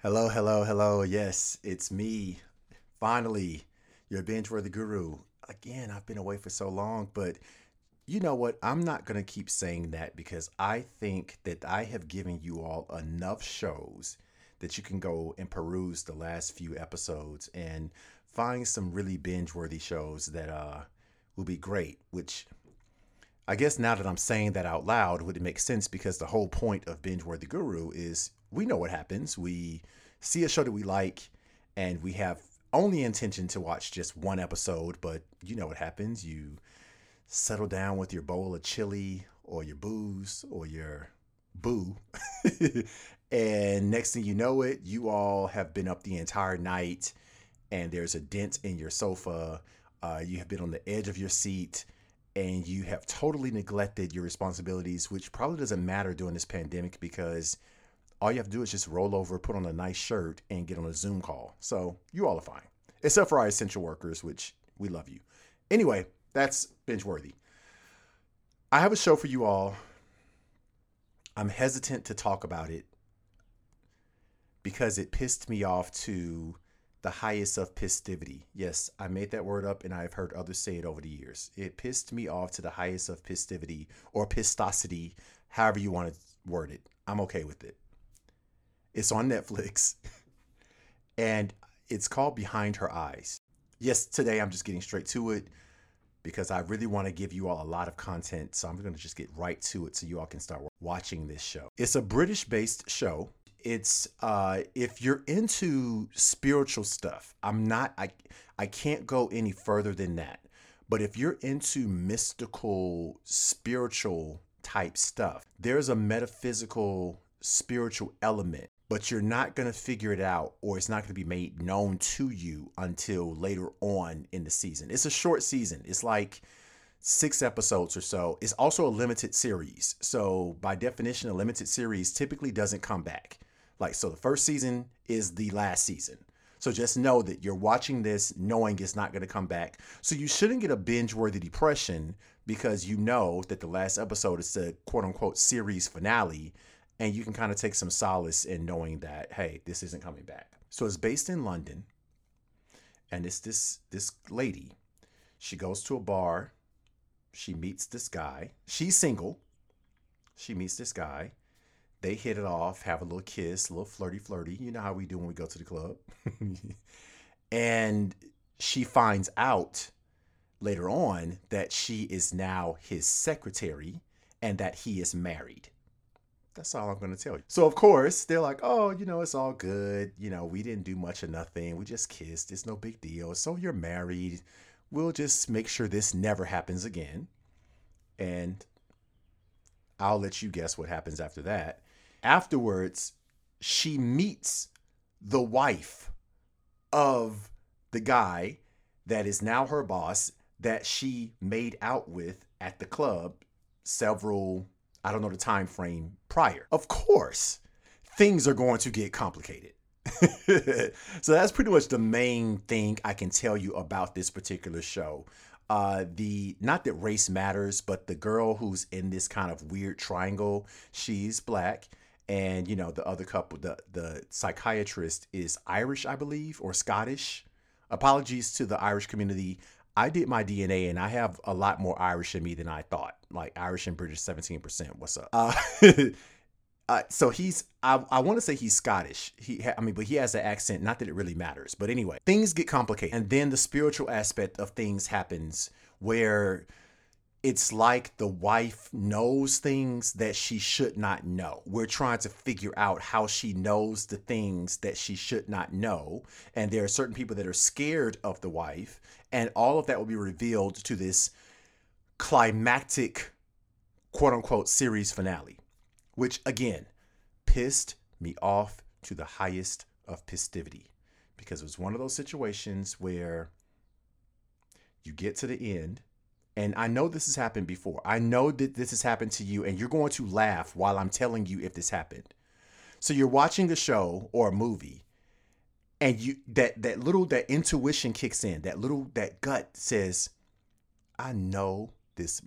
Hello, hello, hello. Yes, it's me. Finally, your binge worthy guru. Again, I've been away for so long, but you know what? I'm not going to keep saying that because I think that I have given you all enough shows that you can go and peruse the last few episodes and find some really binge worthy shows that will be great, which I guess now that I'm saying that out loud, would it make sense because the whole point of Binge Worthy Guru is we know what happens. We see a show that we like and we have only intention to watch just one episode, but you know what happens. You settle down with your bowl of chili or your booze or your boo. And next thing you know it, you all have been up the entire night and there's a dent in your sofa. You have been on the edge of your seat and you have totally neglected your responsibilities, which probably doesn't matter during this pandemic because all you have to do is just roll over, put on a nice shirt, and get on a Zoom call. So you all are fine, except for our essential workers, which we love you. Anyway, that's binge worthy. I have a show for you all. I'm hesitant to talk about it because it pissed me off to the highest of pistivity. Yes, I made that word up and I've heard others say it over the years. It pissed me off to the highest of pistivity or pistosity, however you want to word it. I'm okay with it. It's on Netflix and it's called Behind Her Eyes. Yes, today I'm just getting straight to it because I really want to give you all a lot of content. So I'm going to just get right to it so you all can start watching this show. It's a British based show. It's if you're into spiritual stuff, I can't go any further than that. But if you're into mystical, spiritual type stuff, there's a metaphysical spiritual element, but you're not going to figure it out or it's not going to be made known to you until later on in the season. It's a short season. It's like 6 episodes or so. It's also a limited series. So by definition, a limited series typically doesn't come back. Like, so the first season is the last season. So just know that you're watching this knowing it's not going to come back. So you shouldn't get a binge-worthy depression because you know that the last episode is the quote-unquote series finale, and you can kind of take some solace in knowing that, hey, this isn't coming back. So it's based in London, and it's this lady. She goes to a bar. She meets this guy. She's single. She meets this guy. They hit it off, have a little kiss, a little flirty, flirty. You know how we do when we go to the club. And she finds out later on that she is now his secretary and that he is married. That's all I'm going to tell you. So, of course, they're like, oh, it's all good. We didn't do much of nothing. We just kissed. It's no big deal. So you're married. We'll just make sure this never happens again. And I'll let you guess what happens after that. Afterwards, she meets the wife of the guy that is now her boss that she made out with at the club several, I don't know the time frame prior. Of course, things are going to get complicated. So that's pretty much the main thing I can tell you about this particular show. The not that race matters, but the girl who's in this kind of weird triangle, she's black. And the other couple, the psychiatrist is Irish, I believe, or Scottish. Apologies to the Irish community. I did my DNA and I have a lot more Irish in me than I thought. Like Irish and British, 17%. What's up? So I want to say he's Scottish. But he has an accent. Not that it really matters. But anyway, things get complicated. And then the spiritual aspect of things happens where it's like the wife knows things that she should not know. We're trying to figure out how she knows the things that she should not know. And there are certain people that are scared of the wife. And all of that will be revealed to this climactic, quote unquote, series finale, which again, pissed me off to the highest of pistivity because it was one of those situations where you get to the end. And I know this has happened before. I know that this has happened to you and you're going to laugh while I'm telling you if this happened. So you're watching a show or a movie and that intuition kicks in. That gut says, I know this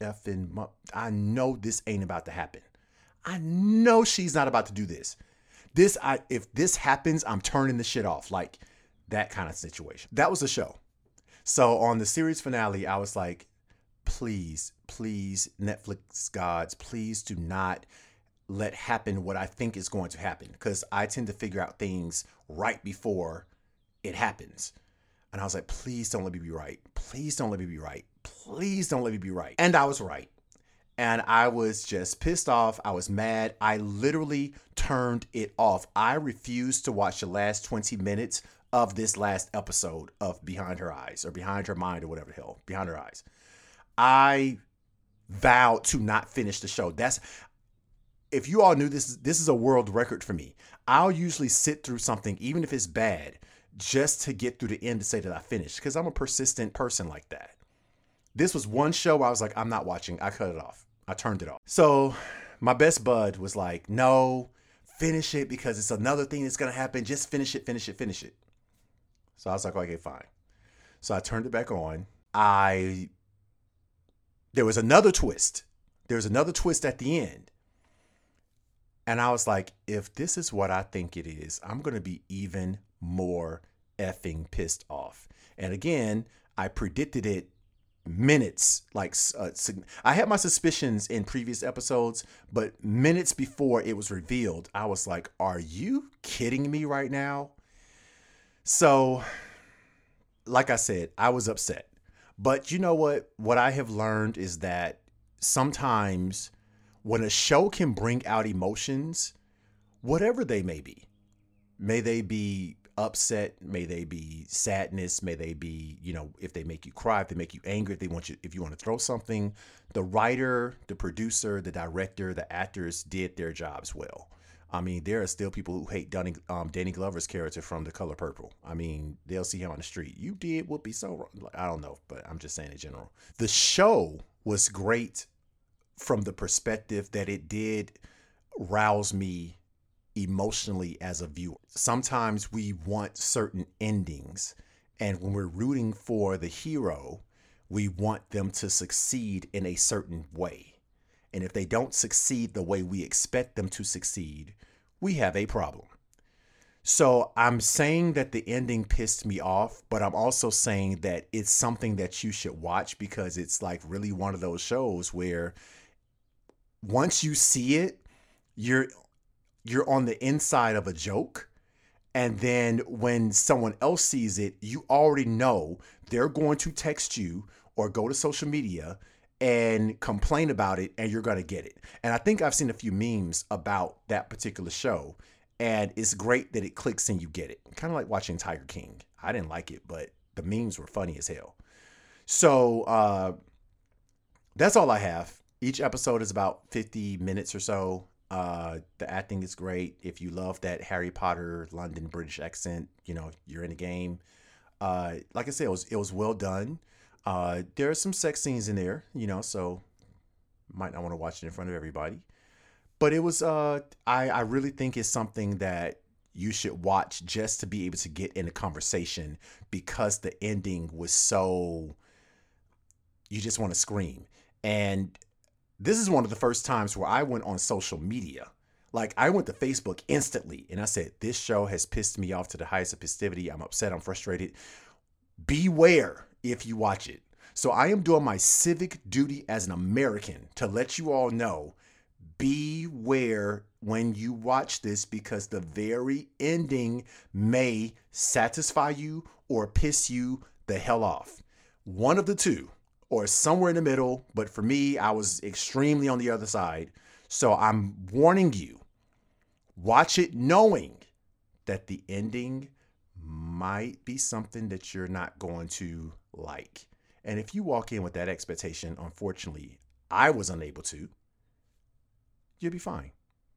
I know this ain't about to happen. I know she's not about to do this. If this happens, I'm turning the shit off. Like that kind of situation. That was the show. So on the series finale, I was like, please, please, Netflix gods, please do not let happen what I think is going to happen, because I tend to figure out things right before it happens. And I was like, please don't let me be right. Please don't let me be right. Please don't let me be right. And I was right. And I was just pissed off. I was mad. I literally turned it off. I refused to watch the last 20 minutes of this last episode of Behind Her Eyes, or Behind Her Mind, or whatever the hell, Behind Her Eyes. I vowed to not finish the show. If you all knew this is a world record for me. I'll usually sit through something, even if it's bad, just to get through the end to say that I finished, because I'm a persistent person like that. This was one show I was like, I'm not watching. I cut it off. I turned it off. So my best bud was like, no, finish it, because it's another thing that's going to happen. Just finish it, finish it, finish it. So I was like, okay, fine. So I turned it back on. There was another twist. There was another twist at the end. And I was like, if this is what I think it is, I'm going to be even more effing pissed off. And again, I predicted it minutes, I had my suspicions in previous episodes, but minutes before it was revealed, I was like, are you kidding me right now? So, like I said, I was upset. But you know what? What I have learned is that sometimes when a show can bring out emotions, whatever they may they be upset, may they be sadness, may they be, if they make you cry, if they make you angry, if you want to throw something, the writer, the producer, the director, the actors did their jobs well. I mean, there are still people who hate Danny Glover's character from The Color Purple. I mean, they'll see him on the street. You did what be so wrong. I don't know, but I'm just saying in general. The show was great from the perspective that it did rouse me emotionally as a viewer. Sometimes we want certain endings, and when we're rooting for the hero, we want them to succeed in a certain way. And if they don't succeed the way we expect them to succeed, we have a problem. So I'm saying that the ending pissed me off, but I'm also saying that it's something that you should watch, because it's like really one of those shows where once you see it, you're on the inside of a joke. And then when someone else sees it, you already know they're going to text you or go to social media and complain about it, and you're going to get it. And I think I've seen a few memes about that particular show, and it's great that it clicks and you get it. Kind of like watching Tiger King. I didn't like it, but the memes were funny as hell. So that's all I have. Each episode is about 50 minutes or so. The acting is great. If you love that Harry Potter London British accent, you're in the game. Like I said, it was well done. There are some sex scenes in there, so might not want to watch it in front of everybody. But it was, I really think it's something that you should watch just to be able to get in a conversation, because the ending was so, you just want to scream. And this is one of the first times where I went on social media. Like, I went to Facebook instantly and I said, this show has pissed me off to the highest of festivity. I'm upset. I'm frustrated. Beware if you watch it. So I am doing my civic duty as an American to let you all know, beware when you watch this, because the very ending may satisfy you or piss you the hell off. One of the two, or somewhere in the middle. But for me, I was extremely on the other side. So I'm warning you, watch it knowing that the ending might be something that you're not going to like. And if you walk in with that expectation, unfortunately, I was unable to, you'll be fine.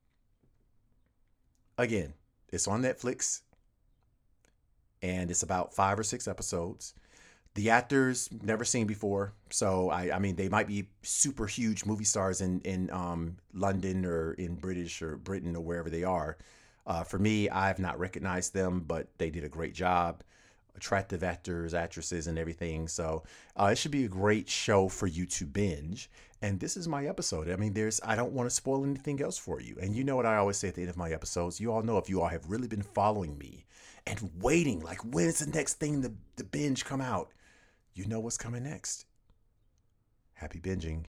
Again, it's on Netflix, and it's about 5 or 6 episodes. The actors, never seen before. So, I mean, they might be super huge movie stars in London or in British or Britain or wherever they are. For me, I have not recognized them, but they did a great job. attractive actors, actresses, and everything. So it should be a great show for you to binge. And this is my episode. I mean, I don't want to spoil anything else for you. And you know what I always say at the end of my episodes? You all know, if you all have really been following me and waiting, like, when's the next thing the binge come out? You know what's coming next. Happy binging.